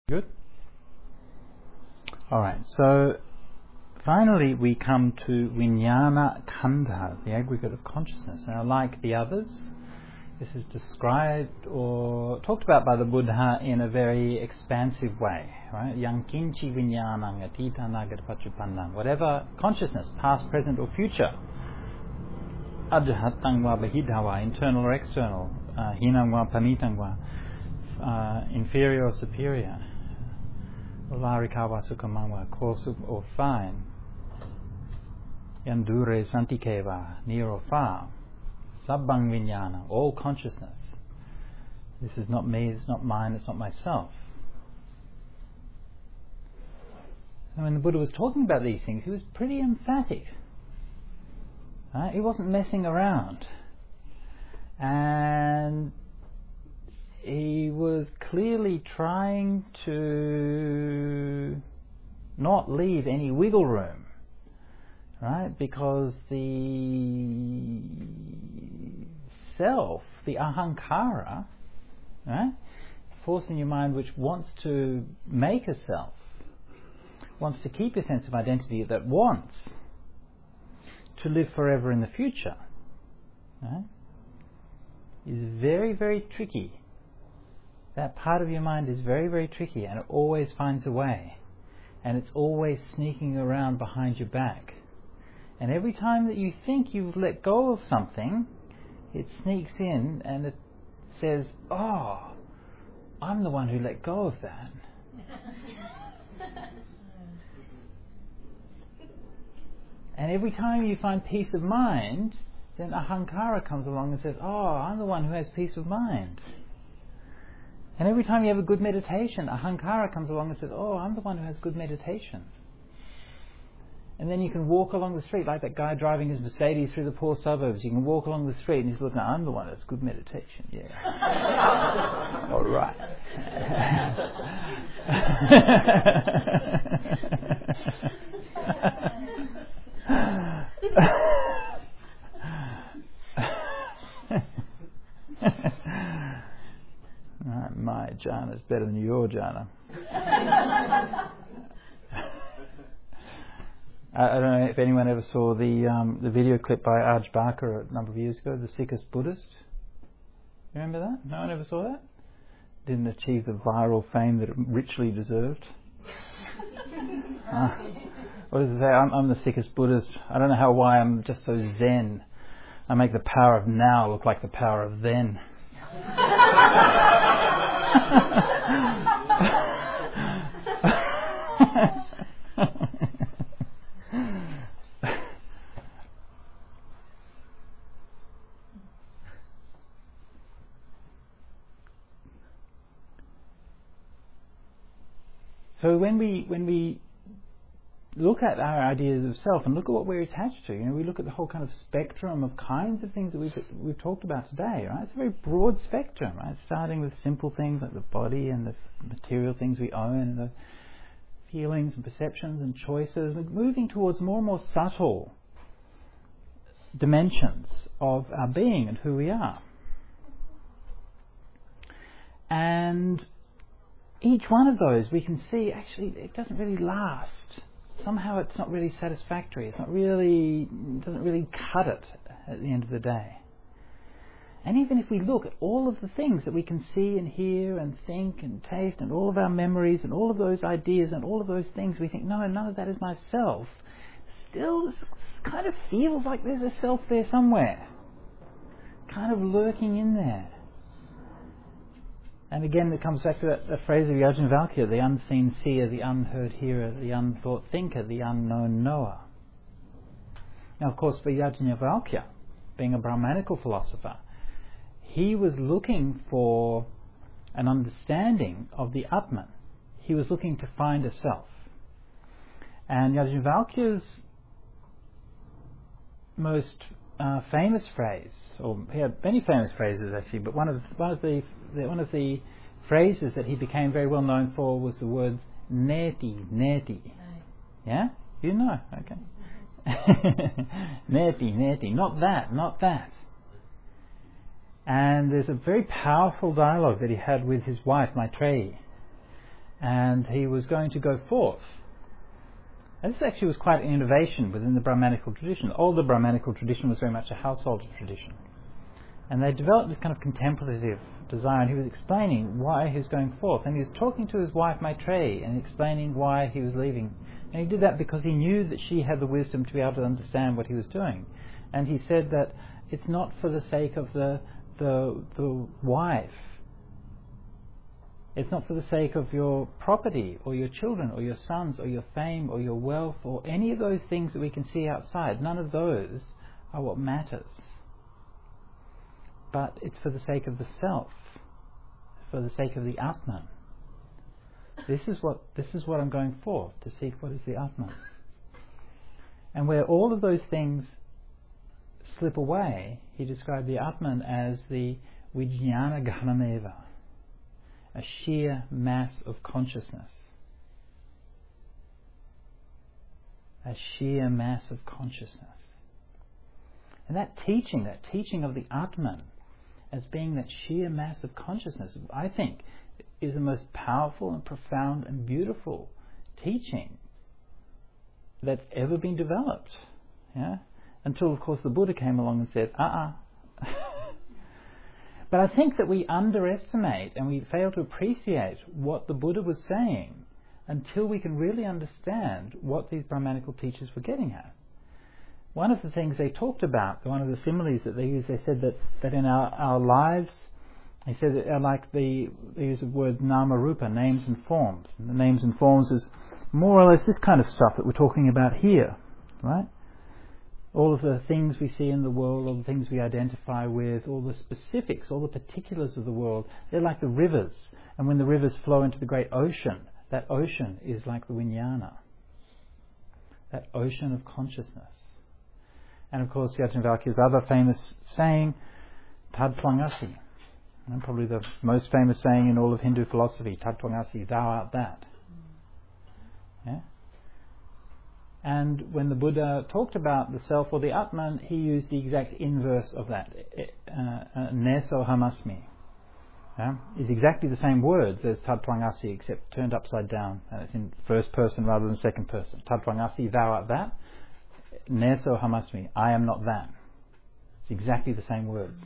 Good. Alright, so finally we come to Vijnana Khandha, the aggregate of consciousness. Now, like the others, this is described or talked about by the Buddha in a very expansive way, right? Yang kinchi vijnanang atita nagata pachupannang. Whatever consciousness, past, present or future, ajahatang wa bahidhava, internal or external, hinang wa panitang wa, inferior or superior, Larikawa Sukamangwa, coarse or fine, Yandure Santikeva, near or far, Sabbang Vijnana, all consciousness. This is not me, it's not mine, it's not myself. And when the Buddha was talking about these things, he was pretty emphatic. Right? He wasn't messing around. And he was clearly trying to not leave any wiggle room, right? Because the self, the ahankara, right? Force in your mind which wants to make a self, wants to keep a sense of identity, that wants to live forever in the future, right? Is very, very tricky. That part of your mind is very, very tricky, and it always finds a way. And it's always sneaking around behind your back. And every time that you think you've let go of something, it sneaks in and it says, "Oh, I'm the one who let go of that." And every time you find peace of mind, then ahankara comes along and says, "Oh, I'm the one who has peace of mind." And every time you have a good meditation, ahankara comes along and says, "Oh, I'm the one who has good meditation." And then you can walk along the street like that guy driving his Mercedes through the poor suburbs. You can walk along the street and he's looking, "I'm the one who has good meditation." Yeah. All right. My jhana is better than your jhana. I don't know if anyone ever saw the video clip by Aj Barker a number of years ago, the sickest Buddhist. You remember that? No one ever saw that? Didn't achieve the viral fame that it richly deserved. What does it say? I'm the sickest Buddhist. I don't know why I'm just so zen. I make the power of now look like the power of then. So when we look at our ideas of self and look at what we're attached to, we look at the whole kind of spectrum of kinds of things that we've talked about today, right? It's a very broad spectrum, right? Starting with simple things like the body and the material things we own, and the feelings and perceptions and choices, and moving towards more and more subtle dimensions of our being and who we are. And each one of those we can see actually it doesn't really last. Somehow it's not really satisfactory. It doesn't really cut it at the end of the day. And even if we look at all of the things that we can see and hear and think and taste, and all of our memories and all of those ideas and all of those things, we think, no, none of that is myself. Still, this kind of feels like there's a self there somewhere, kind of lurking in there. And again, it comes back to that phrase of Yajnavalkya, the unseen seer, the unheard hearer, the unthought thinker, the unknown knower. Now, of course, for Yajnavalkya, being a Brahmanical philosopher, he was looking for an understanding of the Atman. He was looking to find a self. And Yajnavalkya's most famous phrase, or he had many famous phrases actually, but one of the phrases that he became very well known for was the words neti, neti. Yeah? You know? Okay. Neti, neti. Not that, not that. And there's a very powerful dialogue that he had with his wife, Maitreyi. and he was going to go forth. And this actually was quite an innovation within the Brahmanical tradition. The older Brahmanical tradition was very much a household tradition. And they developed this kind of contemplative desire, and he was explaining why he was going forth. And he was talking to his wife Maitreyi and explaining why he was leaving. And he did that because he knew that she had the wisdom to be able to understand what he was doing. And he said that it's not for the sake of the wife. It's not for the sake of your property or your children or your sons or your fame or your wealth or any of those things that we can see outside. None of those are what matters. But it's for the sake of the self, for the sake of the Atman. This is what I'm going for, to seek what is the Atman. And where all of those things slip away, he described the Atman as the Vijnana Ghanameva, a sheer mass of consciousness. A sheer mass of consciousness. And that teaching of the Atman as being that sheer mass of consciousness, I think, is the most powerful and profound and beautiful teaching that's ever been developed. Yeah? Until, of course, the Buddha came along and said, But I think that we underestimate and we fail to appreciate what the Buddha was saying until we can really understand what these Brahmanical teachers were getting at. One of the things they talked about, one of the similes that they used, they said that in our lives, they said that they use the word nama rupa, names and forms. And the names and forms is more or less this kind of stuff that we're talking about here, right? All of the things we see in the world, all the things we identify with, all the specifics, all the particulars of the world, they're like the rivers. And when the rivers flow into the great ocean, that ocean is like the vijnana, that ocean of consciousness. And of course, Yajnavalkya's other famous saying, Tad Twang Asi. And probably the most famous saying in all of Hindu philosophy, Tad Twang Asi, thou art that. Yeah? And when the Buddha talked about the self or the Atman, he used the exact inverse of that. Neso Hamasmi. Yeah? Is exactly the same words as Tad Twang Asi, except turned upside down. And it's in first person rather than second person. Tad Twang Asi, thou art that. Neso Hamasmi, I am not that. It's exactly the same words.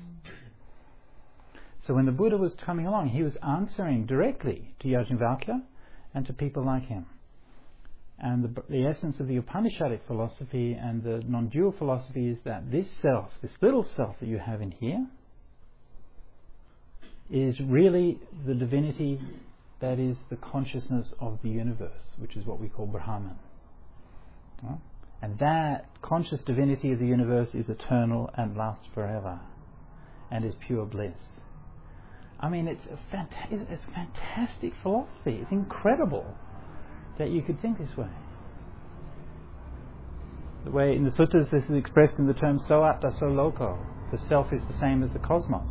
So when the Buddha was coming along, he was answering directly to Yajnavalkya and to people like him. And the essence of the Upanishadic philosophy and the non-dual philosophy is that this self, this little self that you have in here, is really the divinity that is the consciousness of the universe, which is what we call Brahman. And that conscious divinity of the universe is eternal and lasts forever and is pure bliss. I mean, it's fantastic philosophy. It's incredible that you could think this way. The way in the suttas this is expressed in the term so atta so loko. The self is the same as the cosmos.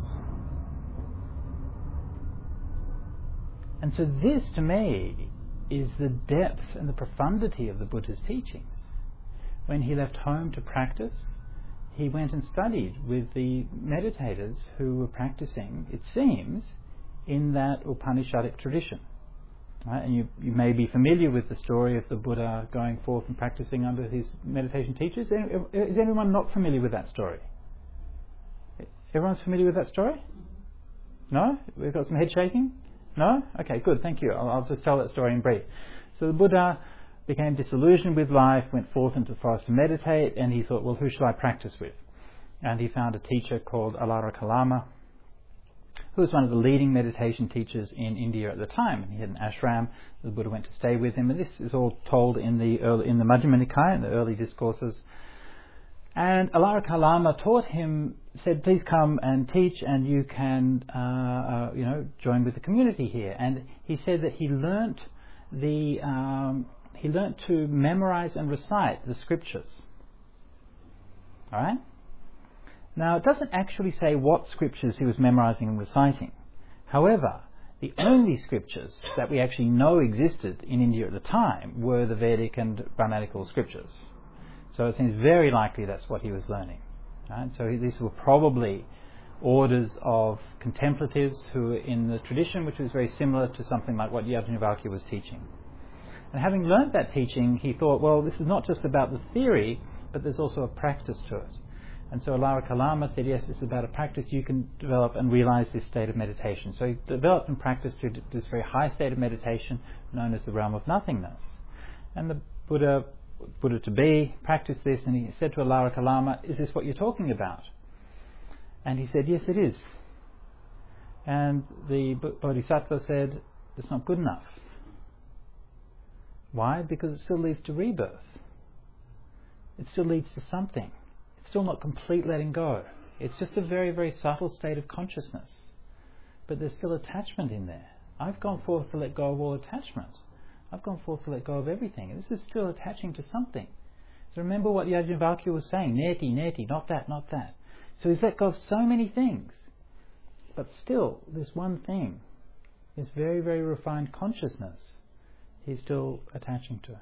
And so this, to me, is the depth and the profundity of the Buddha's teachings. When he left home to practice, he went and studied with the meditators who were practicing, it seems, in that Upanishadic tradition. Right? And you may be familiar with the story of the Buddha going forth and practicing under his meditation teachers. Is anyone not familiar with that story? Everyone's familiar with that story? No? We've got some head shaking? No? Okay, good, thank you. I'll just tell that story in brief. So the Buddha became disillusioned with life, went forth into the forest to meditate, and he thought, well, who shall I practice with? And he found a teacher called Alara Kalama, who was one of the leading meditation teachers in India at the time. And he had an ashram. The Buddha went to stay with him, and this is all told in the Majjhima Nikaya, in the early discourses. And Alara Kalama taught him, said, please come and teach, and you can, join with the community here. And he said that he learnt to memorize and recite the scriptures. All right? Now, it doesn't actually say what scriptures he was memorizing and reciting. However, the only scriptures that we actually know existed in India at the time were the Vedic and Brahmanical scriptures. So it seems very likely that's what he was learning. Right? So these were probably orders of contemplatives who were in the tradition, which was very similar to something like what Yajnavalkya was teaching. And having learnt that teaching, he thought, well, this is not just about the theory, but there's also a practice to it. And so Alara Kalama said, yes, this is about a practice you can develop and realize this state of meditation. So he developed and practiced to this very high state of meditation known as the realm of nothingness. And the Buddha to be practiced this, and he said to Alara Kalama, is this what you're talking about? And he said, yes, it is. And the Bodhisattva said, it's not good enough. Why? Because it still leads to rebirth. It still leads to something. It's still not complete letting go. It's just a very, very subtle state of consciousness. But there's still attachment in there. I've gone forth to let go of all attachment. I've gone forth to let go of everything. And this is still attaching to something. So remember what Yajnavalkya was saying. Neti, neti, not that, not that. So he's let go of so many things. But still, this one thing, this very, very refined consciousness, he's still attaching to.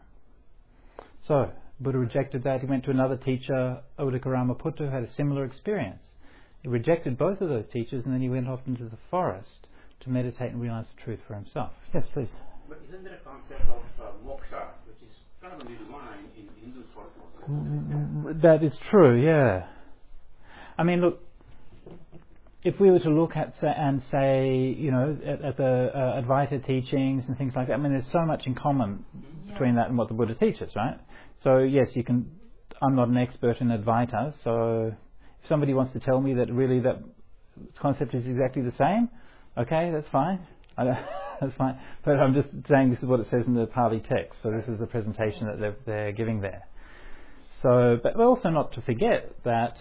So, Buddha rejected that. He went to another teacher, Udakaramaputra, who had a similar experience. He rejected both of those teachers, and then he went off into the forest to meditate and realize the truth for himself. Yes, please. But isn't there a concept of moksha, which is kind of a new line in Hindu thought process? That is true, yeah. I mean, look, if we were to look at and say, you know, at the Advaita teachings and things like that, I mean, there's so much in common between that and what the Buddha teaches, right? So yes, you can. I'm not an expert in Advaita, so if somebody wants to tell me that really that concept is exactly the same, okay, that's fine. That's fine. But I'm just saying this is what it says in the Pali text. So this is the presentation that they're giving there. So, but also not to forget that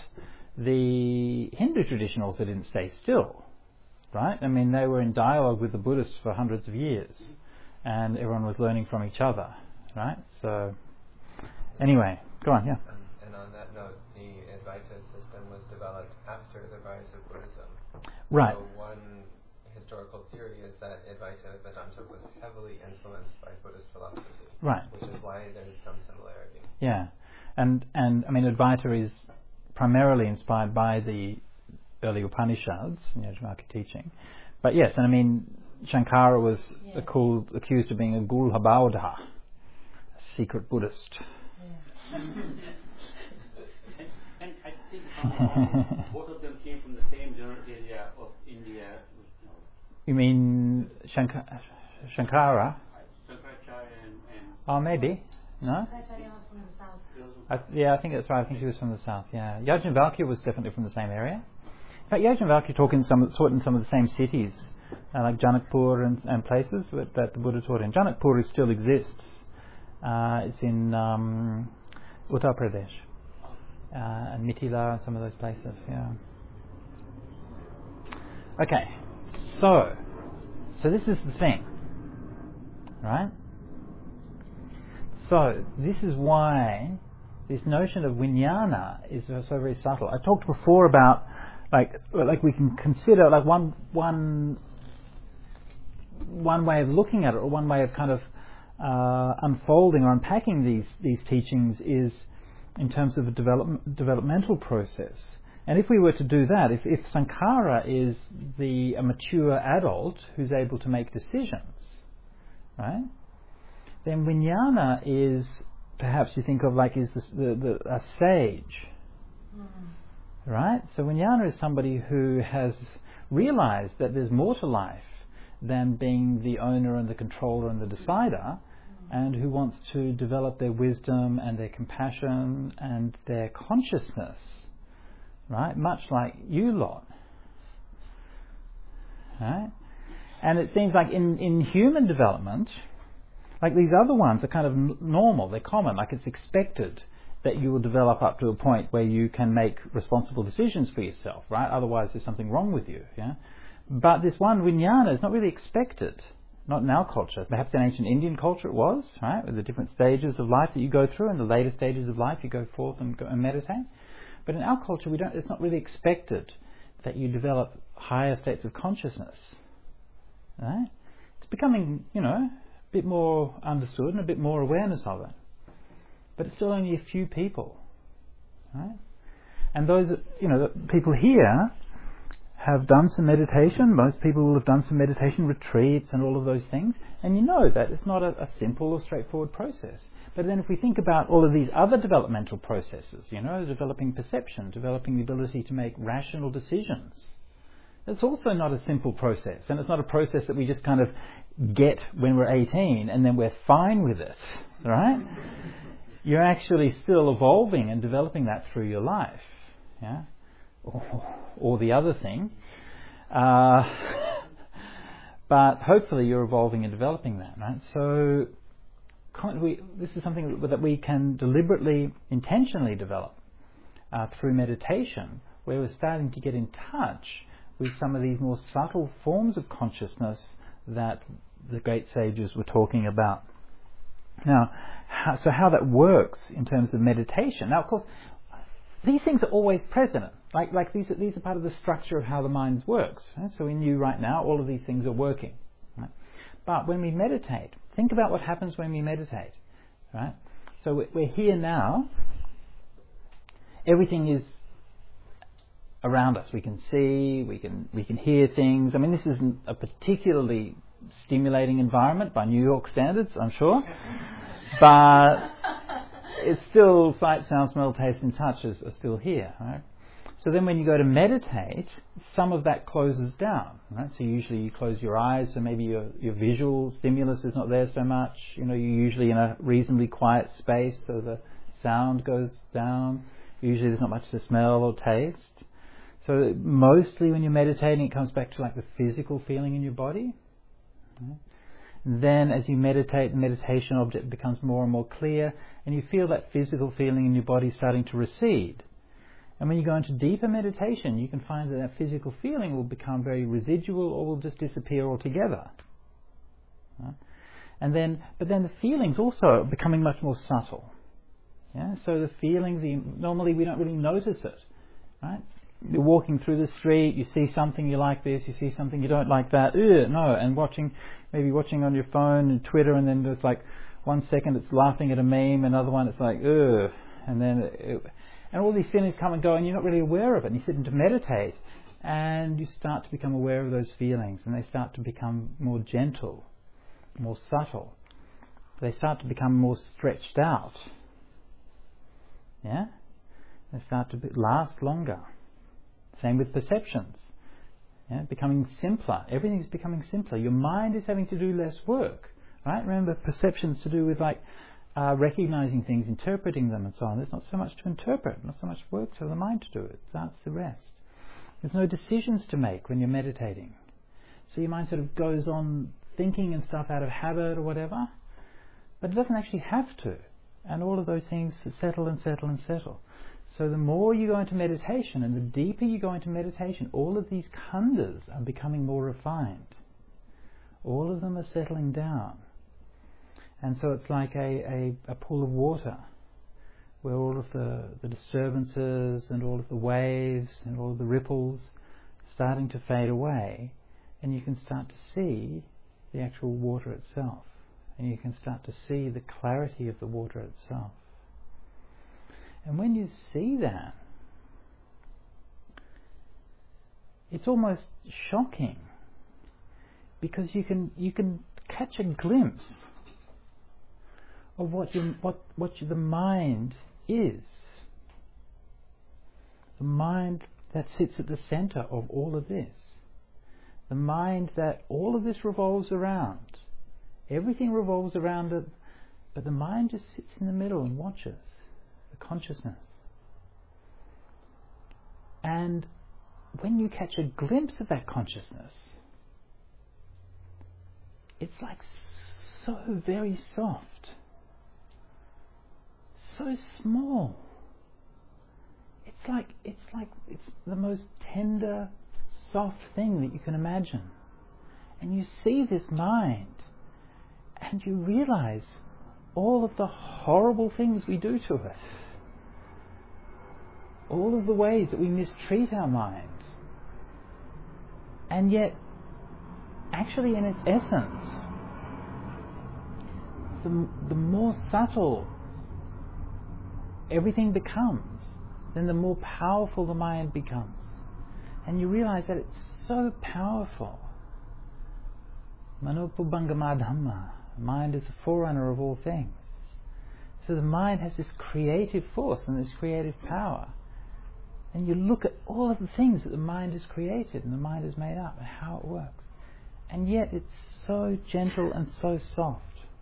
the Hindu tradition also didn't stay still, right? I mean, they were in dialogue with the Buddhists for hundreds of years, and everyone was learning from each other, right? So, anyway, go on, yeah. And on that note, the Advaita system was developed after the rise of Buddhism. Right. So one historical theory is that Advaita Vedanta was heavily influenced by Buddhist philosophy. Right. Which is why there's some similarity. Yeah. And I mean, Advaita is primarily inspired by the early Upanishads, Yajnavalkya teaching. But yes, and I mean, Shankara was accused of being a Gulhabauddha, a secret Buddhist. And I think both of them came from the same general area of India. You mean Shankara? Shankaracharya and Oh, maybe. No? Shankaracharya was from the south. I think that's right. I think she was from the south, yeah. Yajnavalkya was definitely from the same area. In fact, Yajnavalkya taught in some of the same cities, like Janakpur and places that the Buddha taught in. Janakpur still exists. It's in Uttar Pradesh. And Mithila and some of those places, yeah. Okay, so this is the thing, right? So this is why this notion of vijnana is so very subtle. I talked before about like we can consider like one way of looking at it, or one way of kind of unfolding or unpacking these teachings is in terms of a developmental process. And if we were to do that, if Sankara is a mature adult who's able to make decisions, right? Then vijnana is perhaps you think of like is a sage, right? So vijnana is somebody who has realized that there's more to life than being the owner and the controller and the decider, and who wants to develop their wisdom and their compassion and their consciousness, right? Much like you lot, right? And it seems like in human development, like these other ones are kind of normal, they're common, like it's expected that you will develop up to a point where you can make responsible decisions for yourself, right? Otherwise there's something wrong with you, yeah? But this one, vijnana, is not really expected, not in our culture. Perhaps in ancient Indian culture it was, right? With the different stages of life that you go through, and the later stages of life you go forth and meditate. But in our culture it's not really expected that you develop higher states of consciousness, right? It's becoming, a bit more understood and a bit more awareness of it. But it's still only a few people, right? And those, the people here have done some meditation. Most people will have done some meditation retreats and all of those things. And you know that it's not a simple or straightforward process. But then if we think about all of these other developmental processes, developing perception, developing the ability to make rational decisions, it's also not a simple process. And it's not a process that we just kind of get when we're 18 and then we're fine with it, right? You're actually still evolving and developing that through your life, yeah? Or the other thing. But hopefully you're evolving and developing that, right? So this is something that we can deliberately, intentionally develop through meditation, where we're starting to get in touch with some of these more subtle forms of consciousness that the great sages were talking about. Now, how that works in terms of meditation. Now, of course, these things are always present. Like these are part of the structure of how the mind works. Right? So in you right now, all of these things are working. Right? But when we meditate, think about what happens when we meditate. Right? So we're here now. Everything is around us. We can see, we can hear things. I mean, this isn't a particularly stimulating environment by New York standards, I'm sure. But it's still sight, sound, smell, taste and touch are still here. Right? So then when you go to meditate, some of that closes down. Right? So usually you close your eyes, so maybe your visual stimulus is not there so much. You're usually in a reasonably quiet space, so the sound goes down. Usually there's not much to smell or taste. So mostly when you're meditating, it comes back to like the physical feeling in your body. Right? Then as you meditate, the meditation object becomes more and more clear, and you feel that physical feeling in your body starting to recede. And when you go into deeper meditation, you can find that physical feeling will become very residual or will just disappear altogether. Right? But then the feelings also are becoming much more subtle. Yeah? So the feeling, normally we don't really notice it. Right? You're walking through the street, you see something, you like this, you see something, you don't like that, no, and maybe watching on your phone and Twitter, and then there's like 1 second it's laughing at a meme, another one it's like, and then, and all these feelings come and go and you're not really aware of it, and you sit in to meditate, and you start to become aware of those feelings, and they start to become more gentle, more subtle. They start to become more stretched out. Yeah? They start to last longer. Same with perceptions. Yeah? Becoming simpler. Everything's becoming simpler. Your mind is having to do less work. Right? Remember, perceptions to do with like recognizing things, interpreting them and so on. There's not so much to interpret, not so much work for the mind to do it. That's the rest. There's no decisions to make when you're meditating. So your mind sort of goes on thinking and stuff out of habit or whatever, but it doesn't actually have to. And all of those things settle and settle and settle. So the more you go into meditation and the deeper you go into meditation, all of these khandhas are becoming more refined. All of them are settling down. And so it's like a pool of water where all of the disturbances and all of the waves and all of the ripples are starting to fade away, and you can start to see the actual water itself. And you can start to see the clarity of the water itself. And when you see that, it's almost shocking, because you can catch a glimpse of what the mind is. The mind that sits at the center of all of this. The mind that all of this revolves around. Everything revolves around it, but the mind just sits in the middle and watches the consciousness. And when you catch a glimpse of that consciousness, it's like so very soft, so small. It's the most tender, soft thing that you can imagine. And you see this mind, and you realize all of the horrible things we do to it. All of the ways that we mistreat our mind. And yet, actually in its essence, the more subtle everything becomes, then the more powerful the mind becomes. And you realize that it's so powerful. Manopubangama Dhamma. Mind is the forerunner of all things. So the mind has this creative force and this creative power. And you look at all of the things that the mind has created and the mind has made up and how it works. And yet it's so gentle and so soft.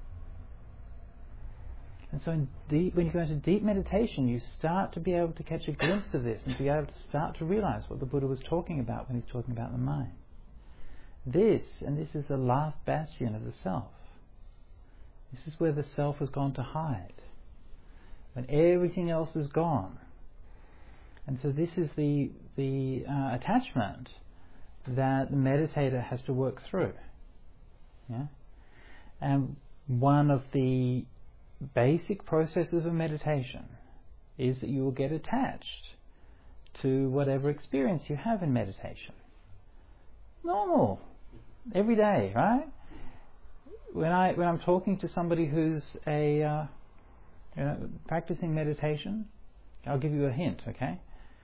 And so when you go into deep meditation, you start to be able to catch a glimpse of this and be able to start to realize what the Buddha was talking about when he's talking about the mind. This is the last bastion of the self. This is where the self has gone to hide. When everything else is gone. And so this is the attachment that the meditator has to work through. Yeah? And one of the basic processes of meditation is that you will get attached to whatever experience you have in meditation. Normal. Every day, right? When I'm talking to somebody who's practicing meditation, I'll give you a hint, okay?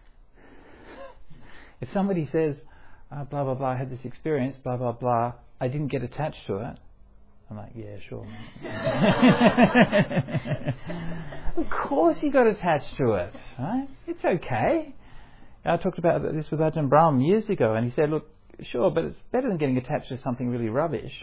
If somebody says, blah, blah, blah, I had this experience, blah, blah, blah, I didn't get attached to it, I'm like, yeah, sure. Of course you got attached to it, right? It's okay. I talked about this with Ajahn Brahm years ago, and he said, look, sure, but it's better than getting attached to something really rubbish.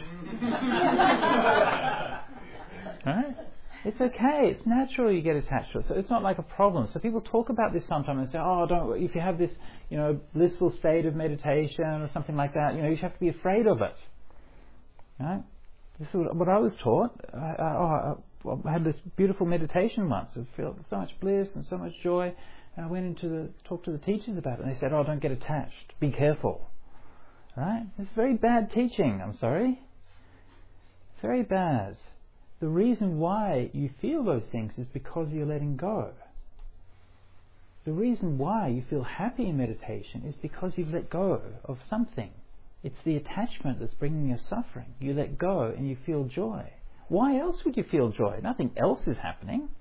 Right? It's okay. It's natural you get attached to it. So it's not like a problem. So people talk about this sometimes and say, oh, don't, if you have this, blissful state of meditation or something like that, you have to be afraid of it. Right? This is what I was taught. I had this beautiful meditation once. I felt so much bliss and so much joy. And I went in to talk to the teachers about it. And they said, oh, don't get attached. Be careful. Right? It's very bad teaching, I'm sorry. Very bad. The reason why you feel those things is because you're letting go. The reason why you feel happy in meditation is because you've let go of something. It's the attachment that's bringing you suffering. You let go and you feel joy. Why else would you feel joy? Nothing else is happening.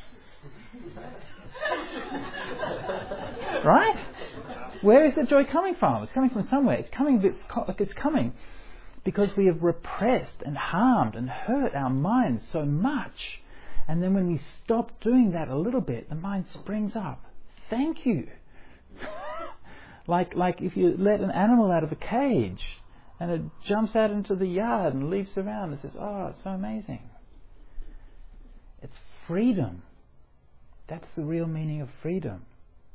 Right? Where is the joy coming from? It's coming from somewhere. It's coming because we have repressed and harmed and hurt our minds so much. And then when we stop doing that a little bit, the mind springs up. Thank you. like if you let an animal out of a cage and it jumps out into the yard and leaps around and says, oh, it's so amazing. It's freedom. That's the real meaning of freedom.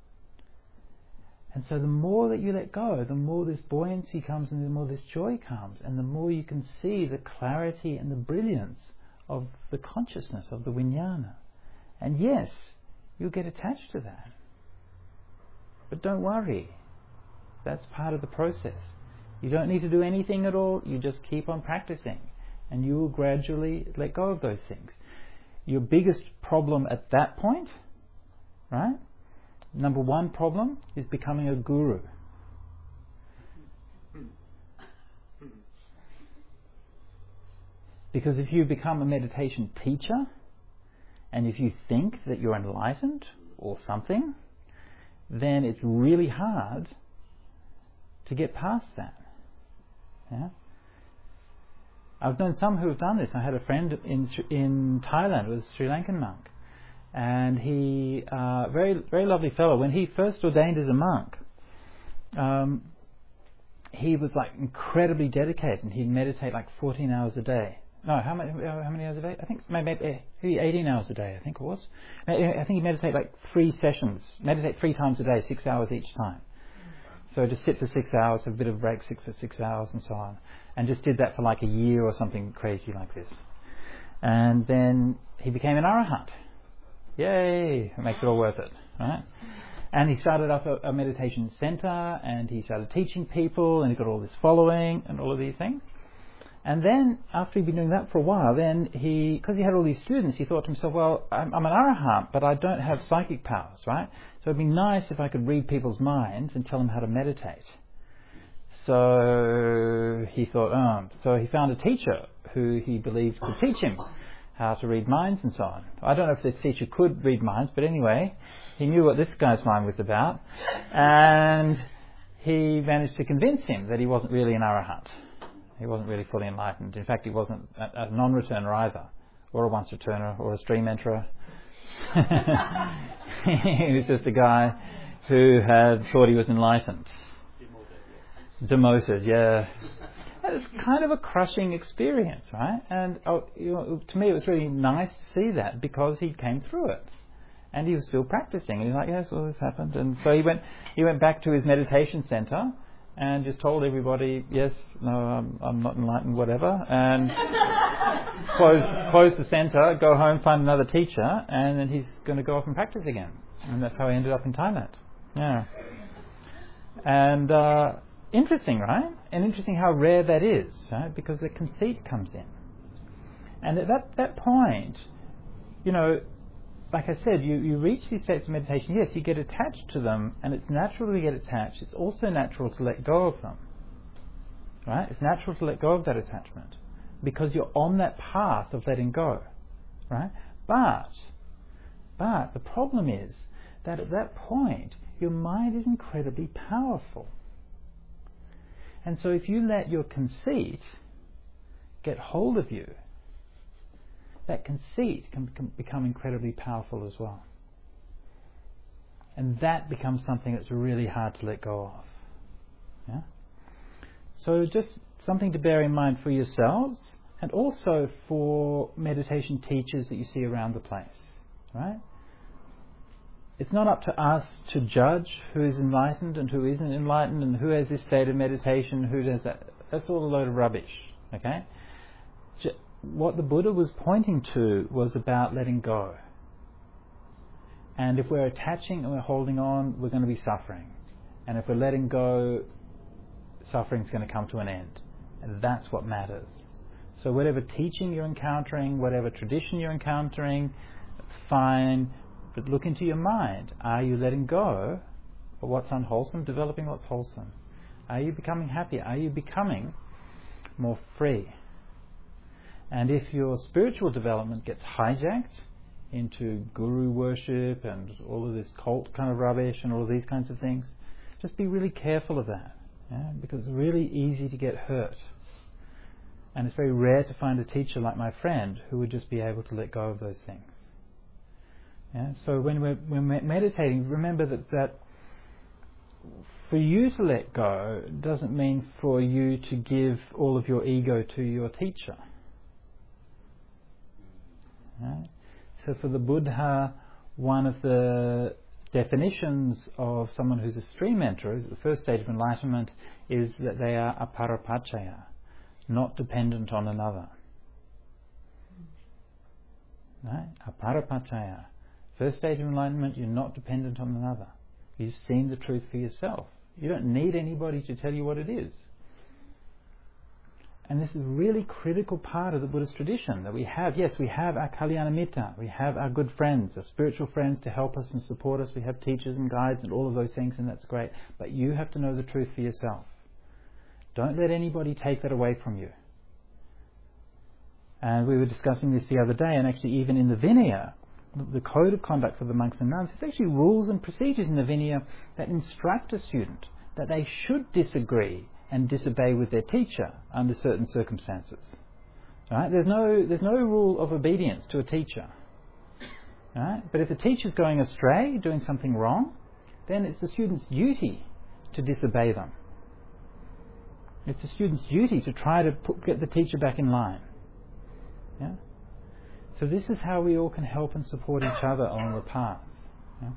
And so the more that you let go, the more this buoyancy comes and the more this joy comes, and the more you can see the clarity and the brilliance of the consciousness of the vijnana. And yes, you'll get attached to that. But don't worry. That's part of the process. You don't need to do anything at all. You just keep on practicing. And you will gradually let go of those things. Your biggest problem at that point, right? Number one problem is becoming a guru. Because if you become a meditation teacher, and if you think that you're enlightened or something, then it's really hard to get past that. Yeah? I've known some who have done this. I had a friend in Thailand who was a Sri Lankan monk. And he, very, very lovely fellow. When he first ordained as a monk, he was like incredibly dedicated, and he'd meditate like 14 hours a day. No, how many hours a day? I think maybe 18 hours a day. I think it was. I think he meditated like 3 sessions. Meditate 3 times a day, 6 hours each time. So just sit for 6 hours, have a bit of a break, sit for 6 hours, and so on. And just did that for like a year or something crazy like this. And then he became an arahant. Yay! It makes it all worth it, right? And he started up a meditation center, and he started teaching people, and he got all this following and all of these things. And then, after he'd been doing that for a while, then because he had all these students, he thought to himself, well, I'm an arahant, but I don't have psychic powers, right? So it'd be nice if I could read people's minds and tell them how to meditate. So he thought, so he found a teacher who he believed could teach him how to read minds and so on. I don't know if the teacher could read minds, but anyway, he knew what this guy's mind was about. And he managed to convince him that he wasn't really an arahant. He wasn't really fully enlightened. In fact, he wasn't a non-returner either, or a once-returner, or a stream enterer. He was just a guy who had thought he was enlightened. Demoted, yeah. It was kind of a crushing experience, right? And to me it was really nice to see that, because he came through it. And he was still practicing. And he's like, yes, well, this happened. And so he went back to his meditation center and just told everybody, yes, no, I'm not enlightened, whatever. And close the center, go home, find another teacher, and then he's going to go off and practice again. And that's how he ended up in Thailand. Yeah. And interesting, right? And interesting how rare that is, right? Because the conceit comes in. And at that point, like I said, you reach these states of meditation. Yes, you get attached to them, and it's natural to get attached. It's also natural to let go of them. Right? It's natural to let go of that attachment, because you're on that path of letting go. Right? But the problem is that at that point, your mind is incredibly powerful. And so if you let your conceit get hold of you, that conceit can become incredibly powerful as well. And that becomes something that's really hard to let go of. Yeah? So just something to bear in mind for yourselves, and also for meditation teachers that you see around the place. Right? It's not up to us to judge who is enlightened and who isn't enlightened, and who has this state of meditation, who does that. That's all a load of rubbish. Okay? What the Buddha was pointing to was about letting go. And if we're attaching and we're holding on, we're going to be suffering. And if we're letting go, suffering's going to come to an end. And that's what matters. So whatever teaching you're encountering, whatever tradition you're encountering, fine. But look into your mind. Are you letting go of what's unwholesome, developing what's wholesome? Are you becoming happier? Are you becoming more free? And if your spiritual development gets hijacked into guru worship and all of this cult kind of rubbish and all of these kinds of things, just be really careful of that. Yeah? Because it's really easy to get hurt. And it's very rare to find a teacher like my friend who would just be able to let go of those things. Yeah? So when we're meditating, remember that for you to let go doesn't mean for you to give all of your ego to your teacher. Right? So for the Buddha, one of the definitions of someone who's a stream enterer, the first stage of enlightenment, is that they are aparapacchaya, not dependent on another. Right? Aparapacchaya. First stage of enlightenment, you're not dependent on another. You've seen the truth for yourself. You don't need anybody to tell you what it is. And this is a really critical part of the Buddhist tradition that we have. Yes, we have our Kalyanamitta, we have our good friends, our spiritual friends to help us and support us. We have teachers and guides and all of those things, and that's great. But you have to know the truth for yourself. Don't let anybody take that away from you. And we were discussing this the other day, and actually even in the Vinaya, the code of conduct for the monks and nuns, there's actually rules and procedures in the Vinaya that instruct a student that they should disagree and disobey with their teacher under certain circumstances. Right? There's no rule of obedience to a teacher. Right? But if the teacher's going astray, doing something wrong, then it's the student's duty to disobey them. It's the student's duty to try to get the teacher back in line. Yeah? So this is how we all can help and support each other along the path. Yeah?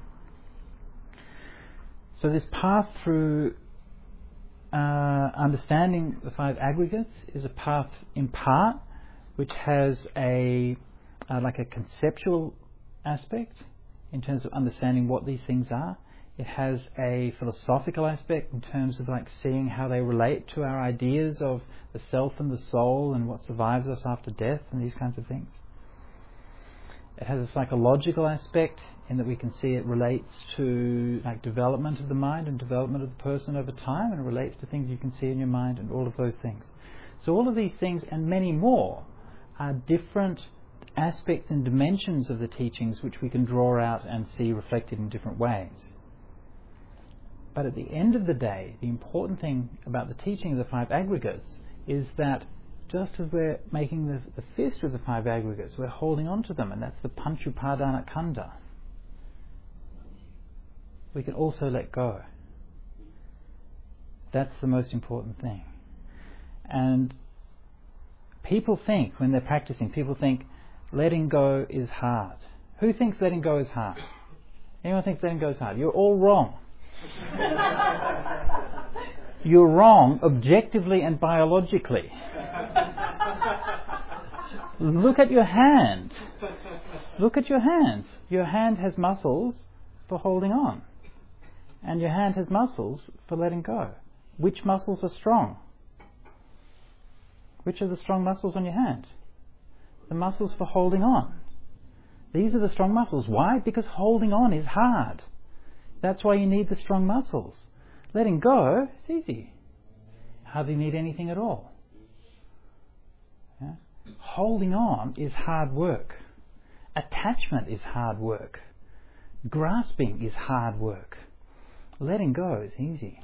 So this path through understanding the five aggregates is a path in part which has like a conceptual aspect in terms of understanding what these things are. It has a philosophical aspect in terms of like seeing how they relate to our ideas of the self and the soul and what survives us after death and these kinds of things. It has a psychological aspect in that we can see it relates to like development of the mind and development of the person over time, and it relates to things you can see in your mind and all of those things. So all of these things and many more are different aspects and dimensions of the teachings which we can draw out and see reflected in different ways. But at the end of the day, the important thing about the teaching of the 5 aggregates is that just as we're making the fist with the 5 aggregates, we're holding on to them, and that's the Panchupadana Khandha. We can also let go. That's the most important thing. And people think, when they're practicing, people think letting go is hard. Who thinks letting go is hard? Anyone thinks letting go is hard? You're all wrong. You're wrong objectively and biologically. Look at your hand. Look at your hand. Your hand has muscles for holding on. And your hand has muscles for letting go. Which muscles are strong? Which are the strong muscles on your hand? The muscles for holding on. These are the strong muscles. Why? Because holding on is hard. That's why you need the strong muscles. Letting go is easy. Hardly need anything at all. Yeah? Holding on is hard work. Attachment is hard work. Grasping is hard work. Letting go is easy.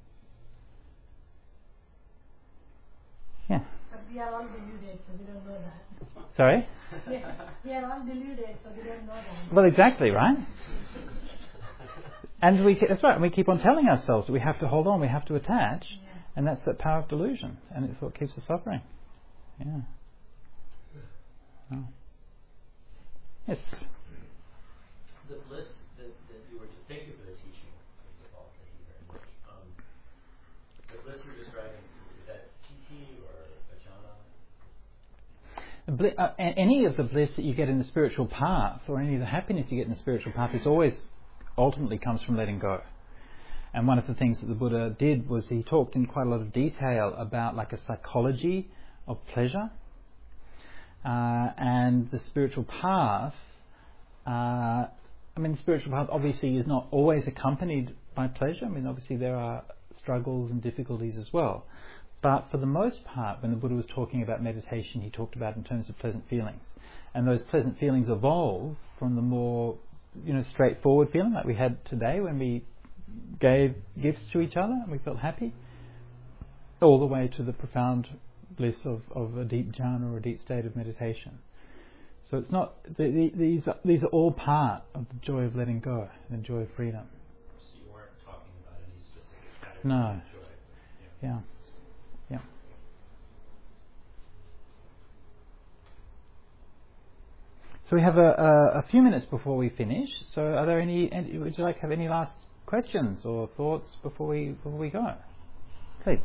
Yeah. But we are all deluded, so we don't know that. Sorry? We are all deluded, so we don't know that. Well, exactly, right? And that's right, we keep on telling ourselves that we have to hold on, we have to attach, and that's the power of delusion, and it's what keeps us suffering. Yeah. Oh. Yes. The bliss that you were, thank you for the teaching, first of all, thank you very much. The bliss you were describing, is that TT or Ajna? Any of the bliss that you get in the spiritual path, or any of the happiness you get in the spiritual path, is always ultimately comes from letting go. And one of the things that the Buddha did was he talked in quite a lot of detail about like a psychology of pleasure, and the spiritual path. The spiritual path obviously is not always accompanied by pleasure. I mean, obviously there are struggles and difficulties as well. But for the most part, when the Buddha was talking about meditation, he talked about it in terms of pleasant feelings. And those pleasant feelings evolve from the more, straightforward feeling like we had today when we gave gifts to each other and we felt happy, all the way to the profound bliss of a deep jhana or a deep state of meditation. So it's not, these are all part of the joy of letting go and the joy of freedom. So you weren't talking about any specific category No. of joy. Yeah. Yeah. So we have a few minutes before we finish. So are there would you like to have any last questions or thoughts before we go? Please.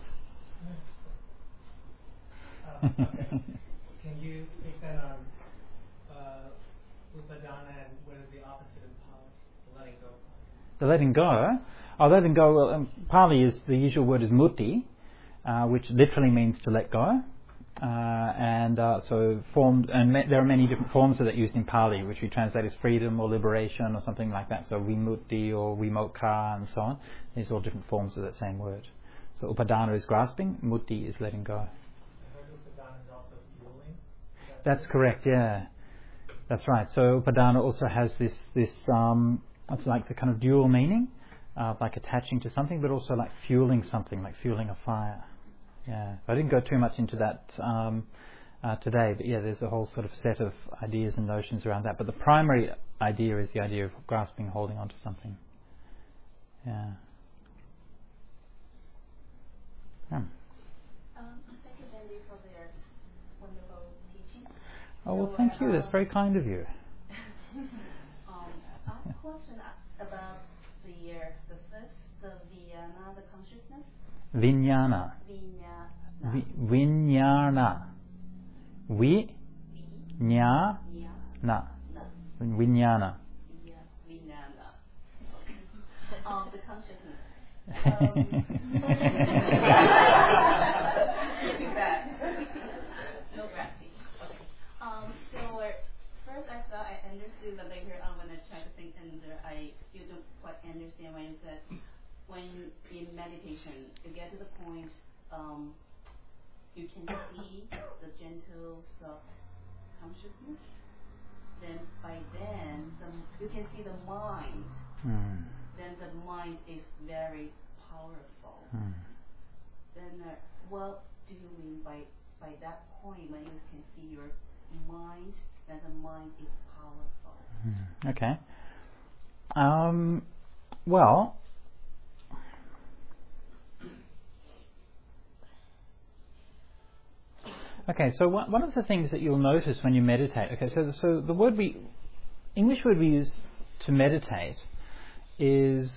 Okay. Can you take that on Upadana, and what is the opposite of Pali? The letting go. The letting go. Letting go. Well, Pali is the usual word is mutti, which literally means to let go. So formed, and there are many different forms of that used in Pali, which we translate as freedom or liberation or something like that. So vimutti or vimokha and so on. These are all different forms of that same word. So upadana is grasping, mutti is letting go. I heard Upadana is also fueling. That's correct. Yeah, that's right. So upadana also has this it's like the kind of dual meaning, like attaching to something, but also like fueling something, like fueling a fire. Yeah, I didn't go too much into that today, but yeah, there's a whole sort of set of ideas and notions around that. But the primary idea is the idea of grasping, holding on to something. Yeah. Thank you, Bendy, for your wonderful teaching. Oh, well, thank you. That's very kind of you. I have a question about the first, the Vijnana, the consciousness. Vijnana. Vijnana. Vijnana. Vijnana. Vijnana. The consciousness. No grasping. Okay. So first I thought I understood, but later on when I tried to think, and I still don't quite understand when you said, when in meditation you get to the point you can see the gentle, soft consciousness, then by then you can see the mind then the mind is very powerful. Then what do you mean by that point when you can see your mind, then the mind is powerful? Okay. Well, okay, so one of the things that you'll notice when you meditate, okay, so the English word we use to meditate is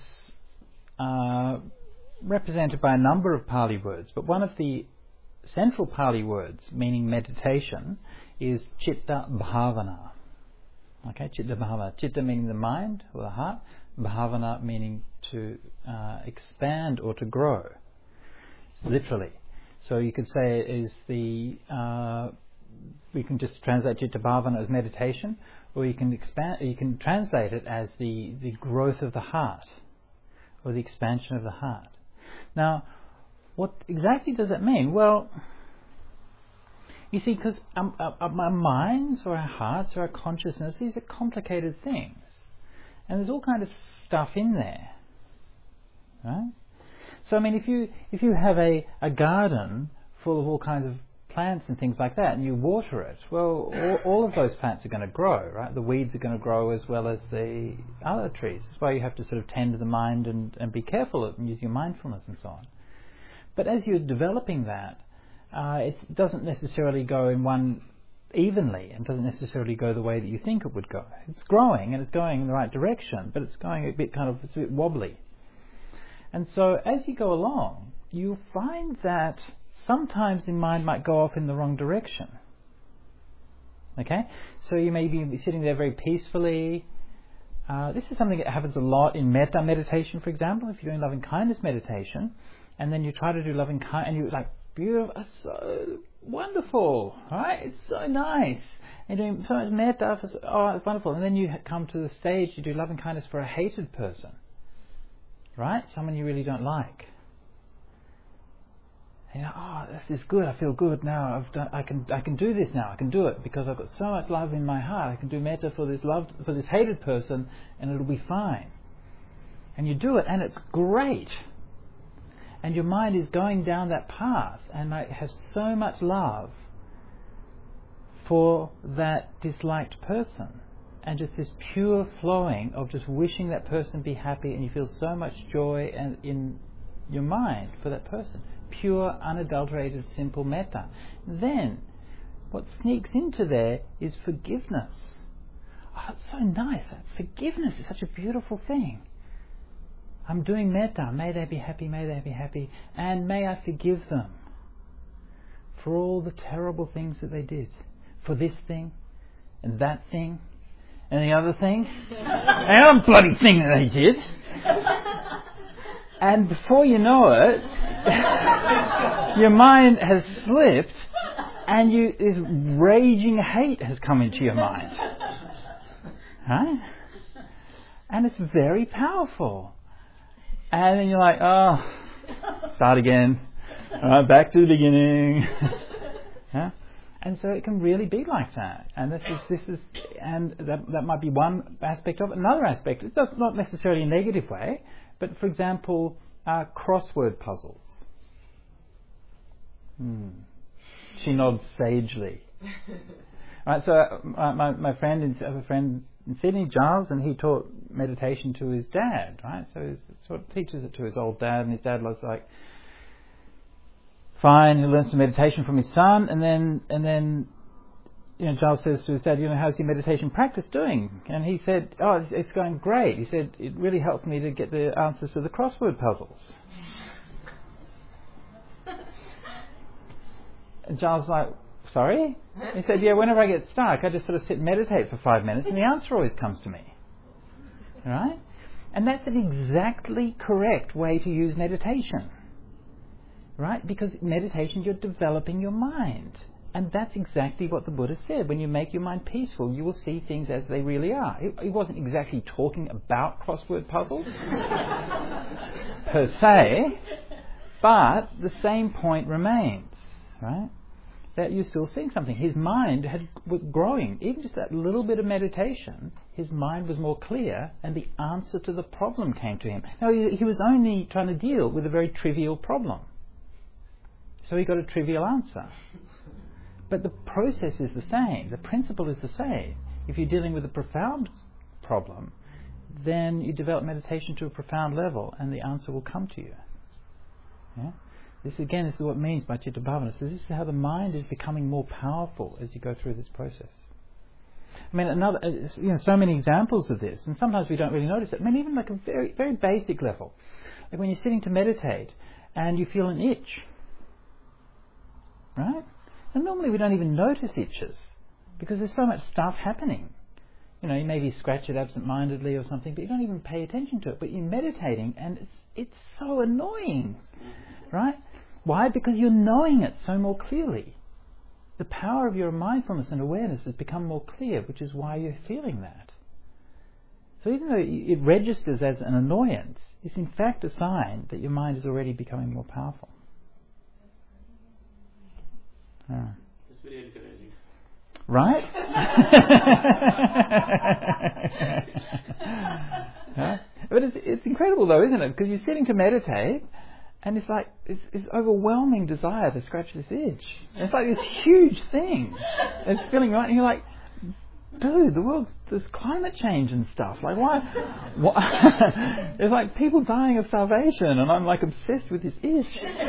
represented by a number of Pali words, but one of the central Pali words meaning meditation is Chitta Bhavana. Okay, Chitta Bhavana. Chitta meaning the mind or the heart, Bhavana meaning to expand or to grow, literally. So you could say it is we can just translate Chitta Bhavana as meditation, or you can translate it as the growth of the heart, or the expansion of the heart. Now, what exactly does that mean? Well, you see, because our minds or our hearts or our consciousness, these are complicated things. And there's all kind of stuff in there. Right? So, I mean, if you have a garden full of all kinds of plants and things like that, and you water it, well, all of those plants are going to grow, right? The weeds are going to grow as well as the other trees. That's why you have to sort of tend to the mind and be careful and use your mindfulness and so on. But as you're developing that, it doesn't necessarily go in one evenly, and doesn't necessarily go the way that you think it would go. It's growing and it's going in the right direction, but it's going it's a bit wobbly. And so as you go along, you find that sometimes the mind might go off in the wrong direction. Okay? So you may be sitting there very peacefully. This is something that happens a lot in metta meditation, for example. If you're doing loving kindness meditation, and then you try to do loving kindness, and you're like, beautiful, so wonderful, right? It's so nice. And you're doing so much metta, it's wonderful. And then you come to the stage, you do loving kindness for a hated person, right? Someone you really don't like. And this is good. I feel good now. I can do this now. I can do it because I've got so much love in my heart. I can do metta for this hated person, and it'll be fine. And you do it, and it's great. And your mind is going down that path, and it has so much love for that disliked person, and just this pure flowing of just wishing that person be happy, and you feel so much joy in your mind for that person. Pure, unadulterated, simple metta. Then, what sneaks into there is forgiveness. Oh, it's so nice. Forgiveness is such a beautiful thing. I'm doing metta. May they be happy, may they be happy. And may I forgive them for all the terrible things that they did. For this thing, and that thing, and the other thing, and other bloody thing that they did. And before you know it, your mind has slipped, and this raging hate has come into your mind. Right? And it's very powerful. And then you're like, start again. Back to the beginning. Yeah? And so it can really be like that. And this is, and that might be one aspect of it. Another aspect, it's not necessarily a negative way, but for example, crossword puzzles. She nods sagely. Right, so my friend, I have a friend in Sydney, Giles, and he taught meditation to his dad, right? So he sort of teaches it to his old dad, and his dad was like, fine, he learns some meditation from his son, and then Giles says to his dad, how's your meditation practice doing? And he said, it's going great. He said, it really helps me to get the answers to the crossword puzzles. And Giles was like, sorry? He said, yeah, whenever I get stuck, I just sort of sit and meditate for 5 minutes, and the answer always comes to me. Right? And that's an exactly correct way to use meditation. Right? Because meditation, you're developing your mind. And that's exactly what the Buddha said. When you make your mind peaceful, you will see things as they really are. He wasn't exactly talking about crossword puzzles per se, but the same point remains, right? That you're still seeing something. His mind was growing. Even just that little bit of meditation, his mind was more clear and the answer to the problem came to him. Now, he was only trying to deal with a very trivial problem. So he got a trivial answer. But the process is the same. The principle is the same. If you're dealing with a profound problem, then you develop meditation to a profound level and the answer will come to you. Yeah? This is what it means by Citta Bhavana. So this is how the mind is becoming more powerful as you go through this process. I mean, so many examples of this, and sometimes we don't really notice it. I mean, even like a very, very basic level. Like when you're sitting to meditate and you feel an itch, right? And normally we don't even notice itches because there's so much stuff happening. You know, you maybe scratch it absent-mindedly or something, but you don't even pay attention to it. But you're meditating and it's so annoying, right? Why? Because you're knowing it so more clearly. The power of your mindfulness and awareness has become more clear, which is why you're feeling that. So even though it registers as an annoyance, it's in fact a sign that your mind is already becoming more powerful. It's very encouraging. Right? Yeah? But it's incredible though, isn't it? Because you're sitting to meditate and it's like it's overwhelming desire to scratch this itch. And it's like this huge thing. And it's feeling right and you're like, dude, there's climate change and stuff. Like why? It's like people dying of starvation and I'm like obsessed with this itch.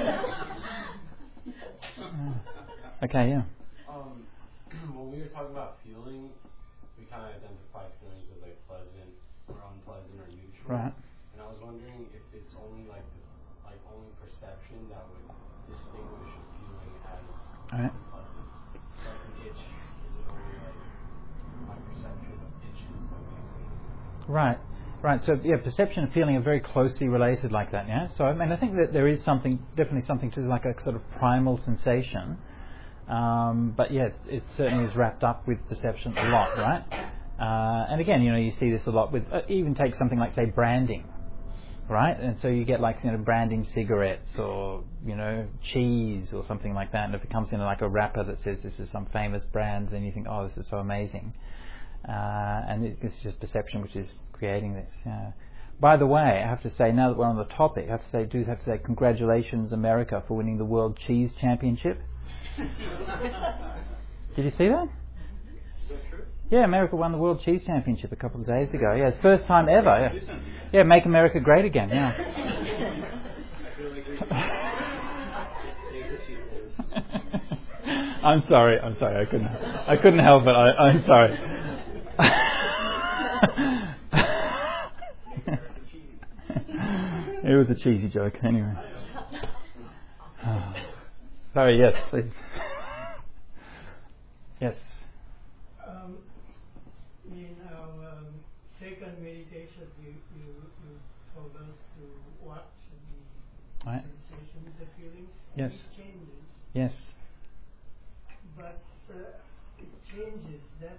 Okay, yeah. When we were talking about feeling, we kind of identify feelings as like pleasant or unpleasant or neutral. Right. And I was wondering if it's only only perception that would distinguish a feeling as unpleasant. Like an itch, is it only like my perception of itches that makes it? Right. Right, so yeah, perception and feeling are very closely related like that, yeah? So I mean, I think that there is definitely something to like a sort of primal sensation. But yes, it certainly is wrapped up with perception a lot, right? And again, you see this a lot with, even take something like, say, branding, right? And so you get like, branding cigarettes or, cheese or something like that. And if it comes in like a wrapper that says this is some famous brand, then you think, oh, this is so amazing. And it's just perception which is creating this. By the way, I have to say, now that we're on the topic, I have to say congratulations, America, for winning the World Cheese Championship. Did you see that? Is that true? Yeah, America won the World Cheese Championship a couple of days ago. Yeah, it's the first time ever. Yeah, make America great again. Yeah. I'm sorry. I couldn't help it. I'm sorry. It was a cheesy joke, anyway. Sorry, yes, please. Yes. In our second meditation, you told us to watch the sensations, the feelings, and it changes. Yes. But it changes. That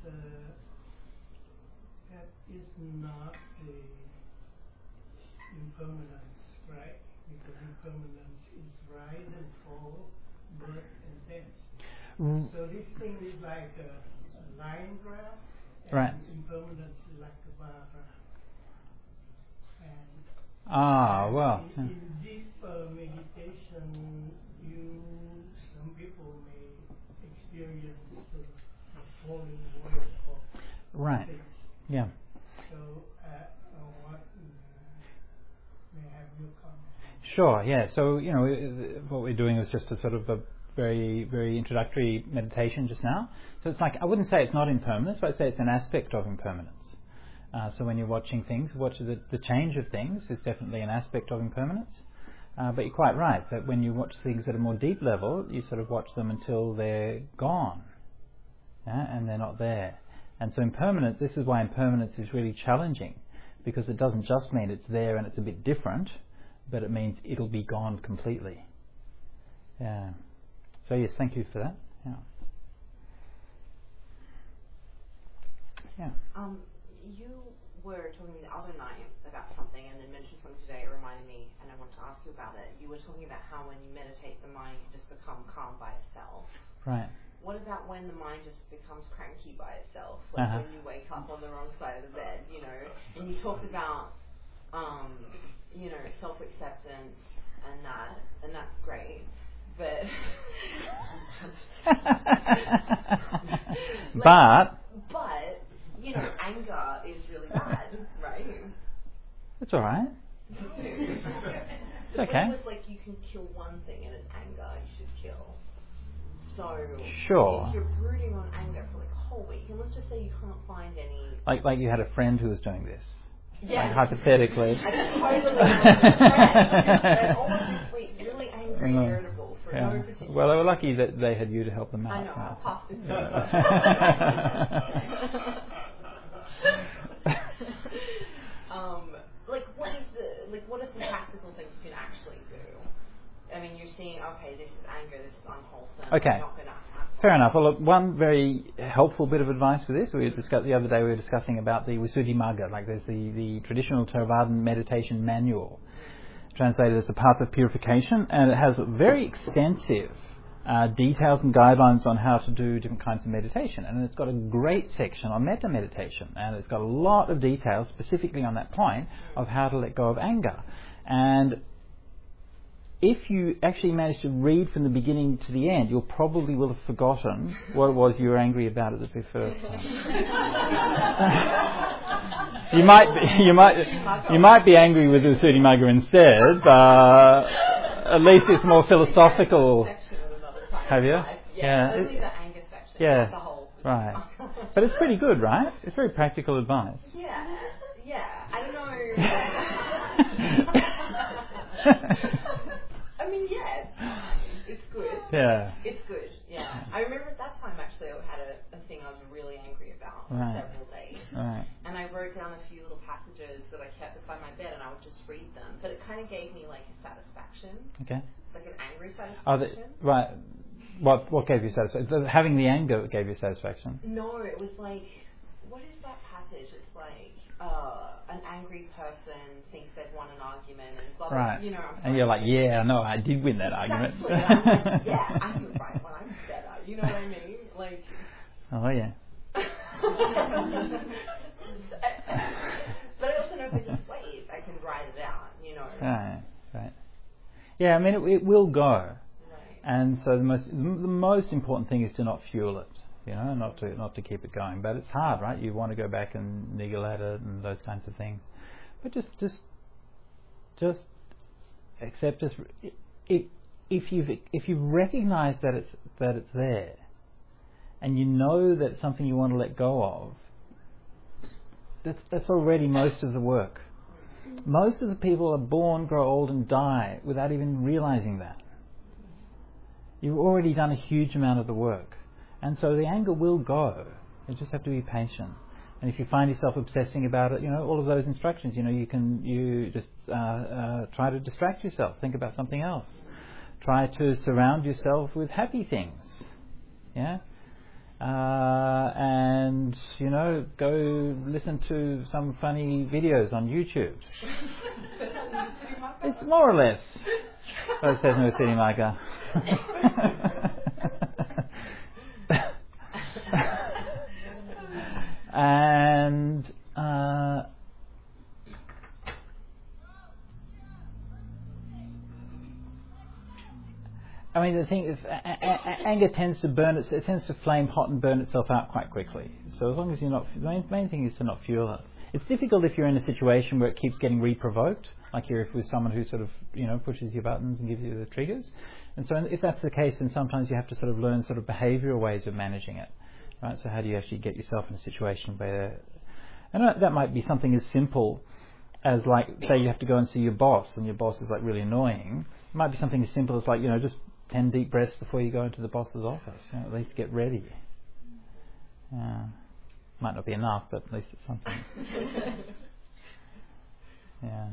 is not the impermanence, right? Because impermanence is rise and fall, birth and death. So this thing is like a line graph, and impermanence is like a bar graph. And in deep meditation, some people may experience the falling away of things. Yeah. So what may I have your comment? Sure, yeah. So, what we're doing is just a sort of a very, very introductory meditation just now. So it's like, I wouldn't say it's not impermanence, but I'd say it's an aspect of impermanence. So when you're watching things, the change of things is definitely an aspect of impermanence. But you're quite right, that when you watch things at a more deep level, you sort of watch them until they're gone. And they're not there. And so impermanence, this is why impermanence is really challenging, because it doesn't just mean it's there and it's a bit different, but it means it'll be gone completely. Yeah. So yes, thank you for that. Yeah. You were telling me the other night about something and then mentioned something today. It reminded me, and I wanted to ask you about it. You were talking about how when you meditate, the mind can just become calm by itself. Right. What about when the mind just becomes cranky by itself? Like when you wake up on the wrong side of the bed, you know. And you talked about, you know, self-acceptance and that's great. But but you know, anger is really bad, right? It's all right. It's okay. It's like you can kill one thing and it's anger you should kill. So sure. If you're brooding on anger for like a whole week, and let's just say you can't find any. Like you had a friend who was doing this. Yeah. Like hypothetically. I totally and all of this week, really angry, irritable for no particular. Well, they were lucky that they had you to help them out. I know. I'll pass this. What are some practical things you can actually do? I mean, you're seeing, okay, this is anger, this is unwholesome. Okay. Not gonna Fair enough. Well, look, one very helpful bit of advice for this, the other day we were discussing about the Visuddhimagga, like there's the traditional Theravadan meditation manual, translated as the path of purification, and it has very extensive details and guidelines on how to do different kinds of meditation. And it's got a great section on metta meditation, and it's got a lot of details specifically on that point of how to let go of anger. And if you actually manage to read from the beginning to the end, you'll probably will have forgotten what it was you were angry about at the first time. you might be angry with the Visuddhimagga instead, but at least it's more philosophical. Have you? Yeah. Only the anger section. Yeah. The whole. Right. But it's pretty good, right? It's very practical advice. Yeah. I don't know. I mean, it's good. Yeah. It's good. Yeah. I remember at that time actually I had a thing I was really angry about for several days. Right. And I wrote down a few little passages that I kept beside my bed and I would just read them. But it kind of gave me like a satisfaction. Okay. Like an angry satisfaction. Right. What gave you satisfaction? Having the anger gave you satisfaction? No, it was like, what is that passage? It's like, an angry person thinks they've won an argument and blah, blah, right. You know. And you're like, yeah, no, I did win that argument. Exactly. Yeah, I feel right when I'm better. You know what I mean? Like. Oh, yeah. But I also know if I just wait, I can write it out, you know. Right. Yeah, I mean, it will go. Right. And so the most important thing is to not fuel it, you know, not to keep it going. But it's hard, right? You want to go back and niggle at it and those kinds of things. But just accept. If you recognise that it's there, and you know that it's something you want to let go of, that's already most of the work. Most of the people are born, grow old and die without even realising that. You've already done a huge amount of the work. And so the anger will go. You just have to be patient. And if you find yourself obsessing about it, you know, all of those instructions, you know, you just try to distract yourself. Think about something else. Try to surround yourself with happy things. Yeah? And, you know, go listen to some funny videos on YouTube. It's more or less. Oh, it says no Visuddhimagga. And I mean, the thing is, anger tends to flame hot and burn itself out quite quickly. So as long as you're not, the main thing is to not fuel it. It's difficult if you're in a situation where it keeps getting reprovoked, like you're with someone who sort of, you know, pushes your buttons and gives you the triggers. And so if that's the case, then sometimes you have to sort of learn sort of behavioural ways of managing it. Right? So how do you actually get yourself in a situation where, and that might be something as simple as, like, say you have to go and see your boss and your boss is like really annoying. It might be something as simple as, like, you know, just 10 deep breaths before you go into the boss's office. You know, at least get ready. Might not be enough, but at least it's something. Yeah.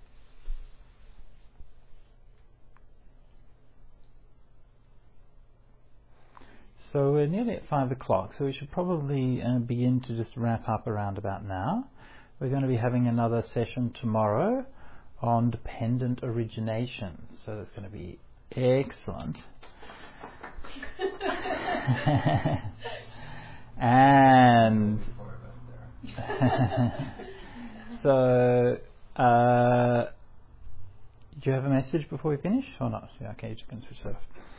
So we're nearly at 5 o'clock, so we should probably begin to just wrap up around about now. We're going to be having another session tomorrow on dependent origination, so that's going to be excellent. And So, do you have a message before we finish or not? Yeah, okay, you can switch it off.